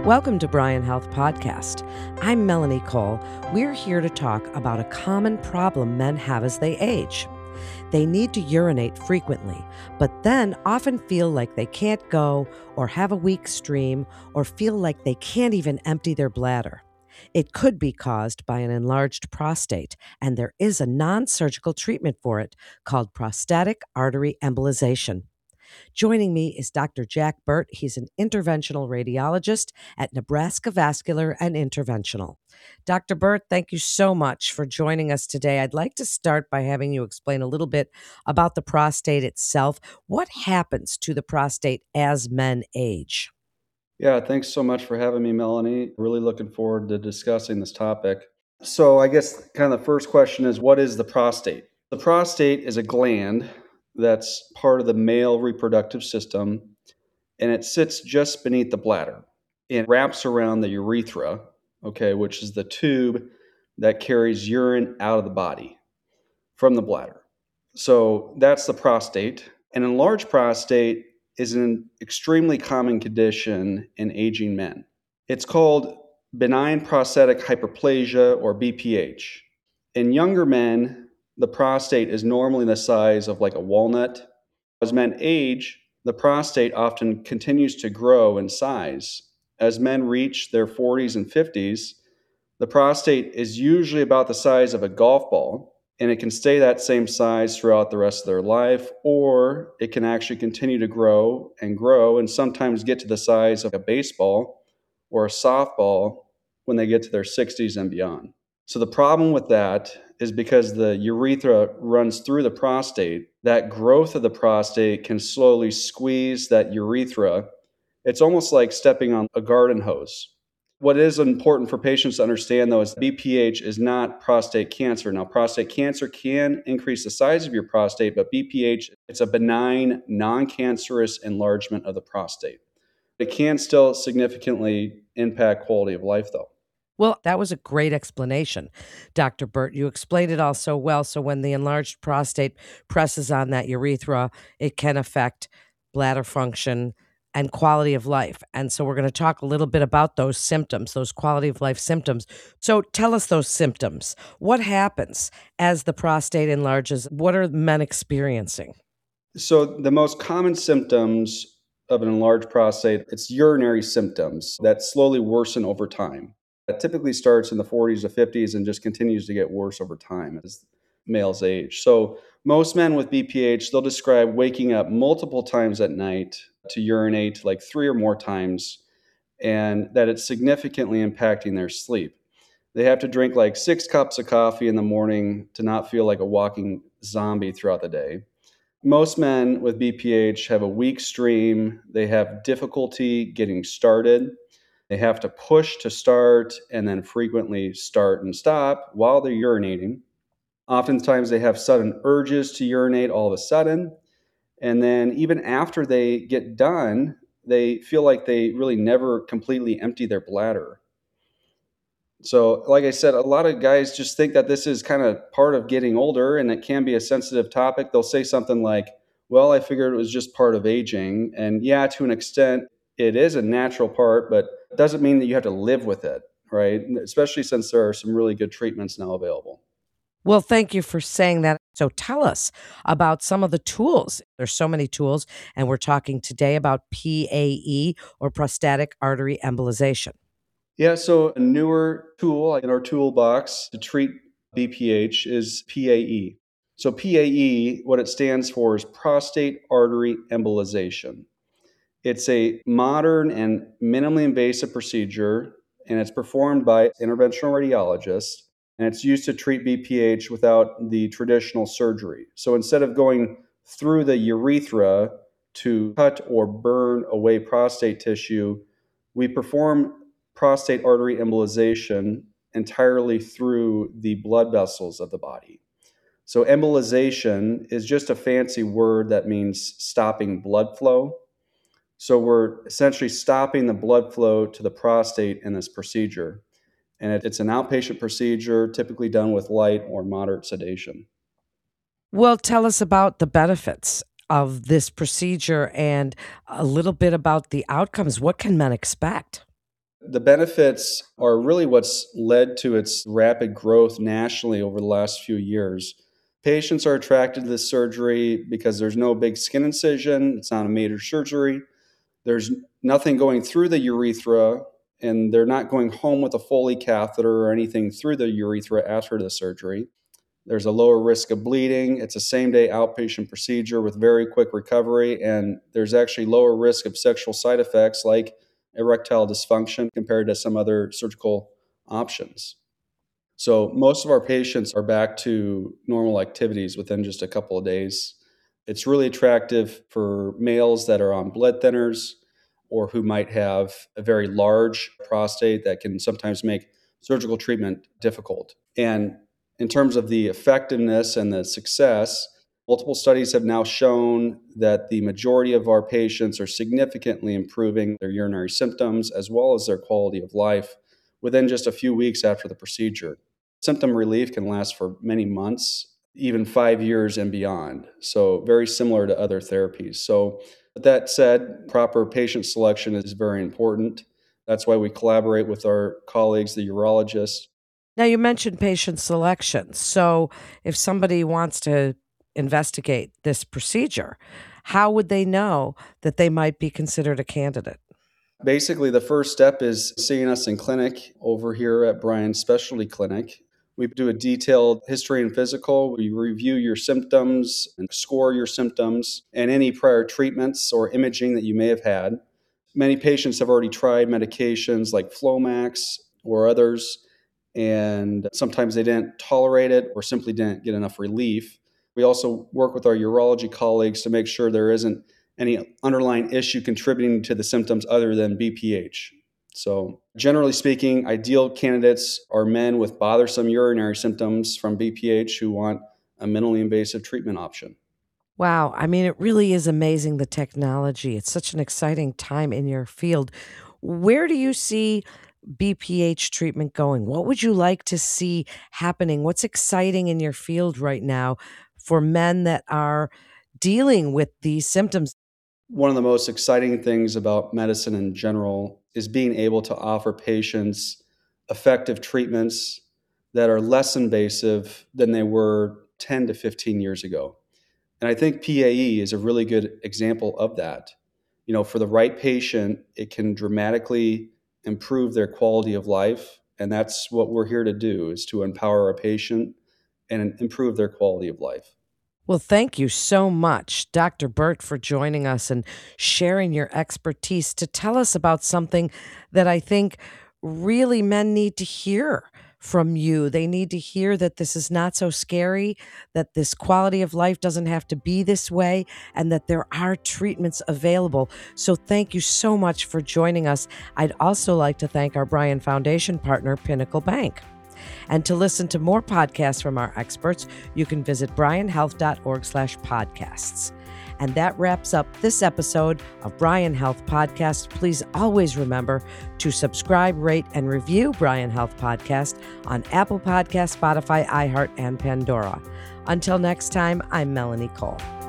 Welcome to Bryan Health Podcast. I'm Melanie Cole. We're here to talk about a common problem men have as they age. They need to urinate frequently, but then often feel like they can't go or have a weak stream or feel like they can't even empty their bladder. It could be caused by an enlarged prostate, and there is a non-surgical treatment for it called prostatic artery embolization. Joining me is Dr. Jack Burt. He's an interventional radiologist at Nebraska Vascular and Interventional. Dr. Burt, thank you so much for joining us today. I'd like to start by having you explain a little bit about the prostate itself. What happens to the prostate as men age? Yeah, thanks so much for having me, Melanie. Really looking forward to discussing this topic. So, I guess kind of the first question is, what is the prostate? The prostate is a gland that's part of the male reproductive system, and it sits just beneath the bladder. It wraps around the urethra, okay, which is the tube that carries urine out of the body from the bladder. So, that's the prostate. An enlarged prostate is an extremely common condition in aging men. It's called benign prostatic hyperplasia, or BPH. In younger men, the prostate is normally the size of like a walnut. As men age, the prostate often continues to grow in size. As men reach their 40s and 50s, the prostate is usually about the size of a golf ball, and it can stay that same size throughout the rest of their life, or it can actually continue to grow and sometimes get to the size of a baseball or a softball when they get to their 60s and beyond. So the problem with that is because the urethra runs through the prostate, that growth of the prostate can slowly squeeze that urethra. It's almost like stepping on a garden hose. What is important for patients to understand, though, is BPH is not prostate cancer. Now, prostate cancer can increase the size of your prostate, but BPH, it's a benign, non-cancerous enlargement of the prostate. It can still significantly impact quality of life, though. Well, that was a great explanation, Dr. Burt. You explained it all so well. So when the enlarged prostate presses on that urethra, it can affect bladder function and quality of life. And so we're going to talk a little bit about those symptoms, those quality of life symptoms. So tell us those symptoms. What happens as the prostate enlarges? What are men experiencing? So the most common symptoms of an enlarged prostate, it's urinary symptoms that slowly worsen over time. It typically starts in the 40s to 50s and just continues to get worse over time as males age. So most men with BPH, they'll describe waking up multiple times at night to urinate, like 3 or more times, and that it's significantly impacting their sleep. They have to drink like 6 cups of coffee in the morning to not feel like a walking zombie throughout the day. Most men with BPH have a weak stream. They have difficulty getting started. They have to push to start and then frequently start and stop while they're urinating. Oftentimes, they have sudden urges to urinate all of a sudden. And then, even after they get done, they feel like they really never completely empty their bladder. So, like I said, a lot of guys just think that this is kind of part of getting older and it can be a sensitive topic. They'll say something like, well, I figured it was just part of aging. And yeah, to an extent, it is a natural part, but it doesn't mean that you have to live with it, right? Especially since there are some really good treatments now available. Well, thank you for saying that. So tell us about some of the tools. There's so many tools, and we're talking today about PAE, or prostatic artery embolization. Yeah, so a newer tool in our toolbox to treat BPH is PAE. So PAE, what it stands for is prostate artery embolization. It's a modern and minimally invasive procedure, and it's performed by interventional radiologists, and it's used to treat BPH without the traditional surgery. So instead of going through the urethra to cut or burn away prostate tissue, we perform prostate artery embolization entirely through the blood vessels of the body. So embolization is just a fancy word that means stopping blood flow. So we're essentially stopping the blood flow to the prostate in this procedure. And it's an outpatient procedure, typically done with light or moderate sedation. Well, tell us about the benefits of this procedure and a little bit about the outcomes. What can men expect? The benefits are really what's led to its rapid growth nationally over the last few years. Patients are attracted to this surgery because there's no big skin incision, it's not a major surgery, there's nothing going through the urethra, and they're not going home with a Foley catheter or anything through the urethra after the surgery. There's a lower risk of bleeding. It's a same-day outpatient procedure with very quick recovery, and there's actually lower risk of sexual side effects like erectile dysfunction compared to some other surgical options. So most of our patients are back to normal activities within just a couple of days. It's really attractive for males that are on blood thinners or who might have a very large prostate that can sometimes make surgical treatment difficult. And in terms of the effectiveness and the success, multiple studies have now shown that the majority of our patients are significantly improving their urinary symptoms as well as their quality of life within just a few weeks after the procedure. Symptom relief can last for many months, even 5 years and beyond. So very similar to other therapies. So with that said, proper patient selection is very important. That's why we collaborate with our colleagues, the urologists. Now, you mentioned patient selection. So if somebody wants to investigate this procedure, how would they know that they might be considered a candidate? Basically, the first step is seeing us in clinic over here at Bryan Specialty Clinic. We do a detailed history and physical. We review your symptoms and score your symptoms and any prior treatments or imaging that you may have had. Many patients have already tried medications like Flomax or others, and sometimes they didn't tolerate it or simply didn't get enough relief. We also work with our urology colleagues to make sure there isn't any underlying issue contributing to the symptoms other than BPH. So generally speaking, ideal candidates are men with bothersome urinary symptoms from BPH who want a minimally invasive treatment option. Wow. I mean, it really is amazing, the technology. It's such an exciting time in your field. Where do you see BPH treatment going? What would you like to see happening? What's exciting in your field right now for men that are dealing with these symptoms? One of the most exciting things about medicine in general is being able to offer patients effective treatments that are less invasive than they were 10 to 15 years ago. And I think PAE is a really good example of that. You know, for the right patient, it can dramatically improve their quality of life. And that's what we're here to do, is to empower a patient and improve their quality of life. Well, thank you so much, Dr. Burt, for joining us and sharing your expertise to tell us about something that I think really men need to hear from you. They need to hear that this is not so scary, that this quality of life doesn't have to be this way, and that there are treatments available. So thank you so much for joining us. I'd also like to thank our Bryan Foundation partner, Pinnacle Bank. And to listen to more podcasts from our experts, you can visit bryanhealth.org/podcasts. And that wraps up this episode of Bryan Health Podcast. Please always remember to subscribe, rate, and review Bryan Health Podcast on Apple Podcasts, Spotify, iHeart, and Pandora. Until next time, I'm Melanie Cole.